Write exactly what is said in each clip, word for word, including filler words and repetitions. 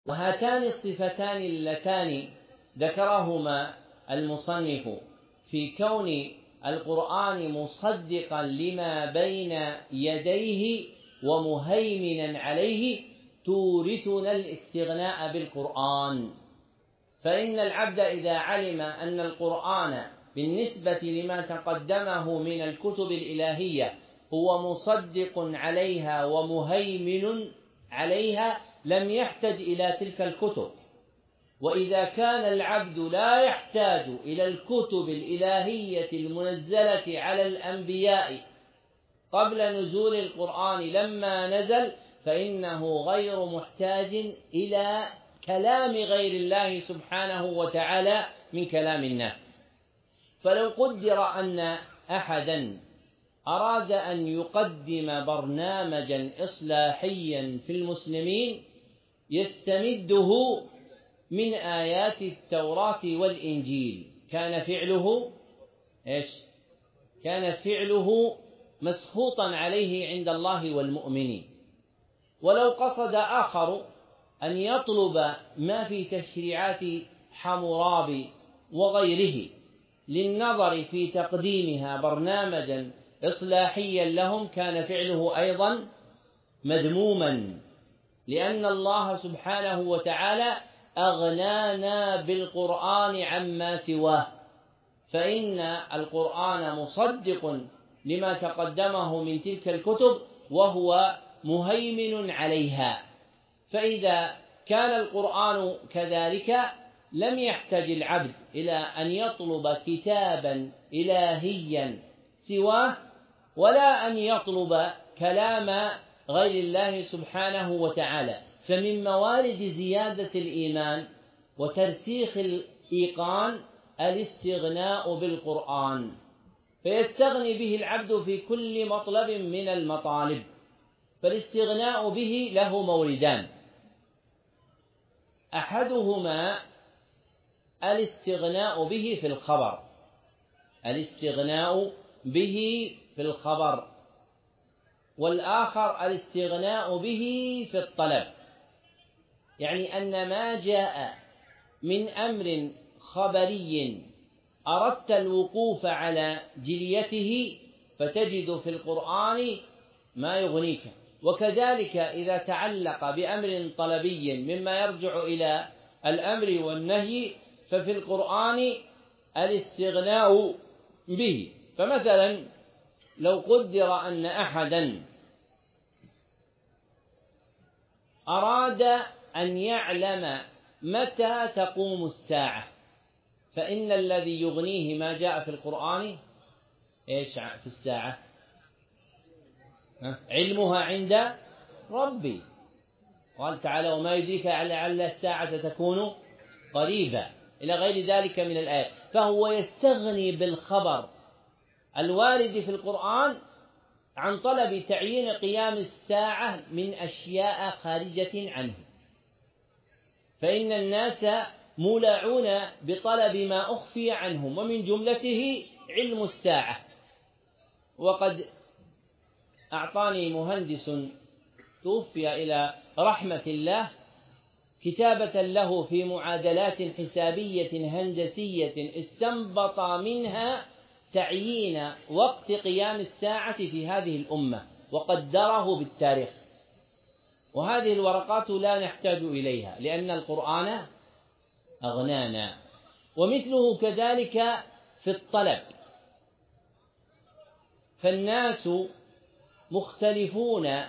وهاتان الصفتان اللتان ذكرهما المصنف في كون القرآن مصدقا لما بين يديه ومهيمنا عليه تورثنا الاستغناء بالقرآن. فإن العبد إذا علم أن القرآن بالنسبة لما تقدمه من الكتب الإلهية هو مصدق عليها ومهيمن عليها لم يحتج إلى تلك الكتب. وإذا كان العبد لا يحتاج إلى الكتب الإلهية المنزلة على الأنبياء قبل نزول القرآن لما نزل فإنه غير محتاج إلى كلام غير الله سبحانه وتعالى من كلام الناس. فلو قدر أن أحدا أراد أن يقدم برنامجا إصلاحيا في المسلمين يستمده من آيات التوراة والإنجيل كان فعله إيش؟ كان فعله مسخوطا عليه عند الله والمؤمنين. ولو قصد آخر أن يطلب ما في تشريعات حمورابي وغيره للنظر في تقديمها برنامجا إصلاحيا لهم كان فعله أيضا مذموما، لأن الله سبحانه وتعالى أغنانا بالقرآن عما سواه، فإن القرآن مصدق لما تقدمه من تلك الكتب وهو مهيمن عليها. فإذا كان القرآن كذلك لم يحتج العبد إلى أن يطلب كتابا إلهيا سواه ولا أن يطلب كلام غير الله سبحانه وتعالى. فمن موارد زيادة الإيمان وترسيخ الإيقان الاستغناء بالقرآن، فيستغني به العبد في كل مطلب من المطالب. فالاستغناء به له موردان: أحدهما الاستغناء به في الخبر الاستغناء به في الخبر والآخر الاستغناء به في الطلب، يعني أن ما جاء من أمر خبري أردت الوقوف على جليته فتجد في القرآن ما يغنيك. وكذلك إذا تعلق بأمر طلبي مما يرجع إلى الأمر والنهي ففي القرآن الاستغناء به. فمثلا لو قدر أن أحدا أراد أن يعلم متى تقوم الساعة فإن الذي يغنيه ما جاء في القرآن إيش في الساعة؟ علمها عند ربي. قال تعالى: وما يدريك لعل الساعة تكون قريبا، إلى غير ذلك من الآيات. فهو يستغني بالخبر الوارد في القرآن عن طلب تعيين قيام الساعة من أشياء خارجة عنه، فإن الناس مولعون بطلب ما أخفي عنهم ومن جملته علم الساعة. وقد أعطاني مهندس توفي إلى رحمة الله كتابة له في معادلات حسابية هندسية استنبط منها تعيين وقت قيام الساعة في هذه الأمة وقدره بالتاريخ. وهذه الورقات لا نحتاج إليها لأن القرآن أغنانا. ومثله كذلك في الطلب، فالناس مختلفون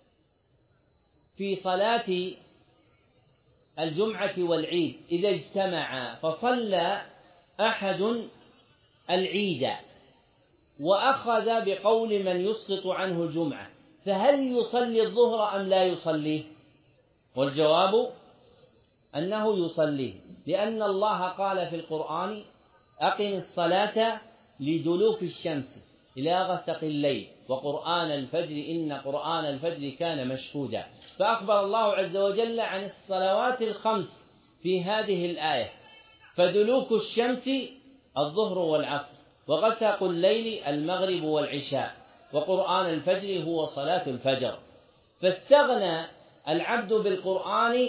في صلاة الجمعة والعيد إذا اجتمعا فصلى أحد العيد وأخذ بقول من يسقط عنه الجمعة فهل يصلي الظهر أم لا يصليه؟ والجواب أنه يصليه، لأن الله قال في القرآن: أقم الصلاة لدلوك الشمس إلى غسق الليل وقرآن الفجر إن قرآن الفجر كان مشهودا. فأخبر الله عز وجل عن الصلوات الخمس في هذه الآية، فدلوك الشمس الظهر والعصر، وغسق الليل المغرب والعشاء، وقرآن الفجر هو صلاة الفجر. فاستغنى العبد بالقرآن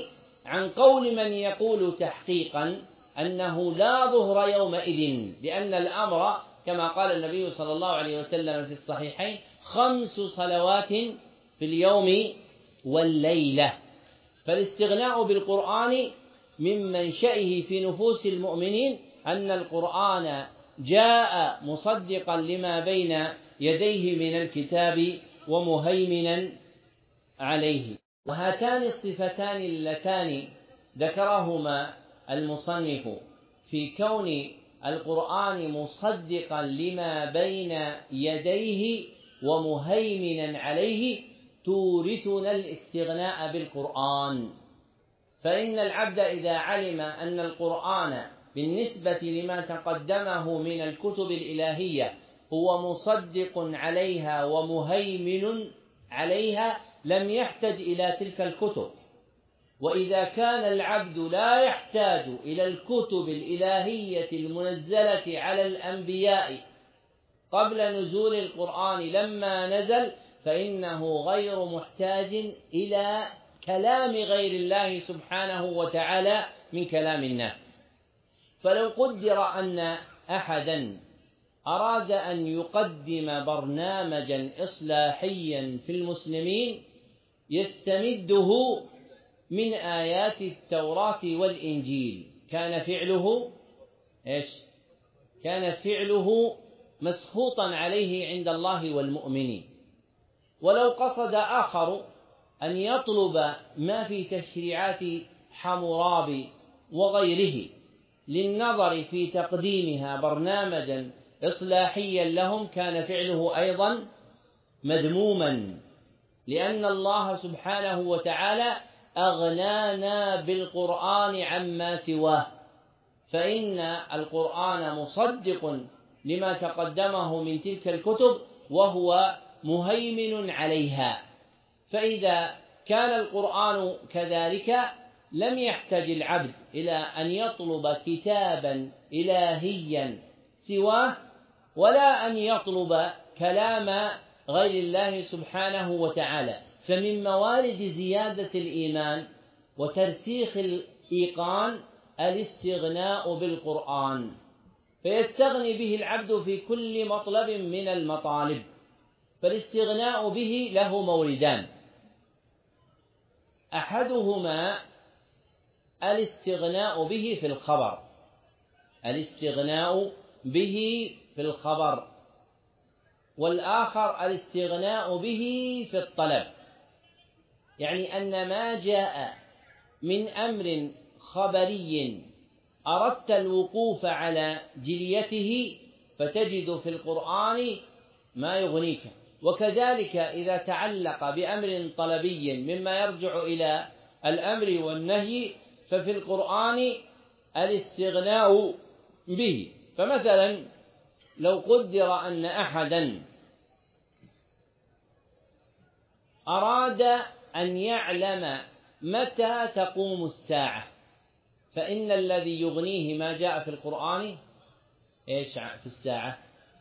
عن قول من يقول تحقيقا أنه لا ظهر يومئذ، لأن الأمر كما قال النبي صلى الله عليه وسلم في الصحيحين: خمس صلوات في اليوم والليلة. فالاستغناء بالقرآن من منشأه في نفوس المؤمنين أن القرآن جاء مصدقا لما بين يديه من الكتاب ومهيمنا عليه. وهاتان الصفتان اللتان ذكرهما المصنف في كون القرآن مصدقا لما بين يديه ومهيمنا عليه تورثنا الاستغناء بالقرآن. فإن العبد إذا علم أن القرآن بالنسبة لما تقدمه من الكتب الإلهية هو مصدق عليها ومهيمن عليها لم يحتج إلى تلك الكتب. وإذا كان العبد لا يحتاج إلى الكتب الإلهية المنزلة على الأنبياء قبل نزول القرآن لما نزل، فإنه غير محتاج إلى كلام غير الله سبحانه وتعالى من كلام الناس. فلو قدر أن أحدا أراد أن يقدم برنامجا إصلاحيا في المسلمين يستمده من آيات التوراة والإنجيل، كان فعله إيش؟ كان فعله مسخوطا عليه عند الله والمؤمنين. ولو قصد آخر أن يطلب ما في تشريعات حمورابي وغيره للنظر في تقديمها برنامجا إصلاحيا لهم كان فعله أيضا مذموما، لأن الله سبحانه وتعالى أغنانا بالقرآن عما سواه، فإن القرآن مصدق لما تقدمه من تلك الكتب وهو مهيمن عليها. فإذا كان القرآن كذلك لم يحتج العبد إلى أن يطلب كتابا إلهيا سواه ولا أن يطلب كلام غير الله سبحانه وتعالى. فمن موارد زيادة الإيمان وترسيخ الإيقان الاستغناء بالقرآن، فيستغني به العبد في كل مطلب من المطالب. فالاستغناء به له موردان: أحدهما الاستغناء به في الخبر الاستغناء به في الخبر والآخر الاستغناء به في الطلب، يعني أن ما جاء من أمر خبري أردت الوقوف على جليته فتجد في القرآن ما يغنيك. وكذلك إذا تعلق بأمر طلبي مما يرجع إلى الأمر والنهي ففي القرآن الاستغناء به. فمثلا لو قدر أن أحدا أراد أن يعلم متى تقوم الساعة، فإن الذي يغنيه ما جاء في القرآن إيش في الساعة؟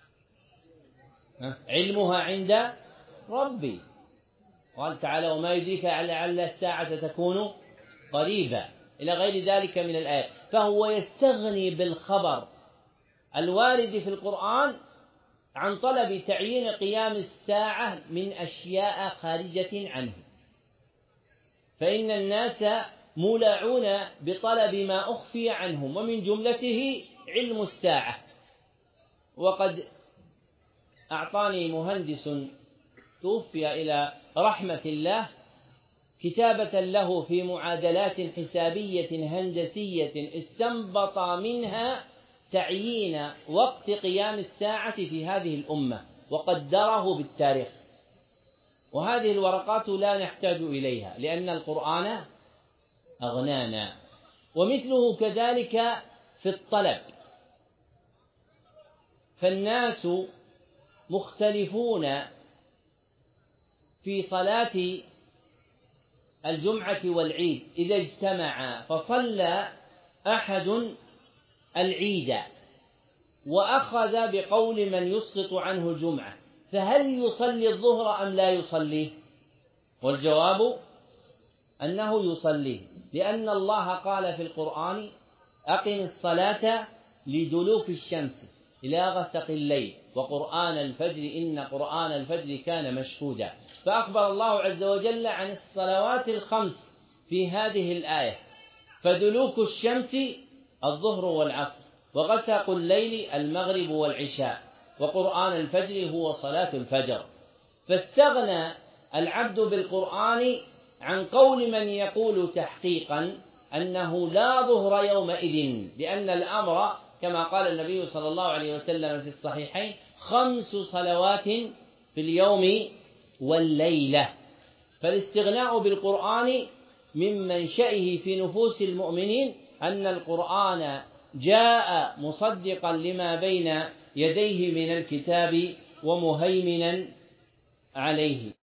علمها عند ربي. قال تعالى: وما يدريك لعل الساعة تكون قريبا، إلى غير ذلك من الآيات. فهو يستغني بالخبر الوارد في القرآن عن طلب تعيين قيام الساعة من أشياء خارجة عنه، فإن الناس مولعون بطلب ما أخفي عنهم، ومن جملته علم الساعة. وقد أعطاني مهندس توفي إلى رحمة الله كتابة له في معادلات حسابية هندسية استنبط منها تعيين وقت قيام الساعة في هذه الأمة وقدره بالتاريخ. وهذه الورقات لا نحتاج إليها لأن القرآن أغنانا. ومثله كذلك في الطلب، فالناس مختلفون في صلاة الجمعة والعيد إذا اجتمعا فصلى أحد العيد وأخذ بقول من يسقط عنه الجمعة، فهل يصلي الظهر أم لا يصليه؟ والجواب أنه يصليه. لأن الله قال في القرآن أقم الصلاة لدلوك الشمس إلى غسق الليل وقرآن الفجر إن قرآن الفجر كان مشهودا. فأخبر الله عز وجل عن الصلوات الخمس في هذه الآية، فدلوك الشمس الظهر والعصر، وغسق الليل المغرب والعشاء، وقرآن الفجر هو صلاة الفجر. فاستغنى العبد بالقرآن عن قول من يقول تحقيقا أنه لا ظهر يومئذ، لأن الأمر كما قال النبي صلى الله عليه وسلم في الصحيحين خمس صلوات في اليوم والليلة. فالاستغناء بالقرآن من منشأه في نفوس المؤمنين أن القرآن جاء مصدقا لما بين يديه من الكتاب ومهيمنا عليه.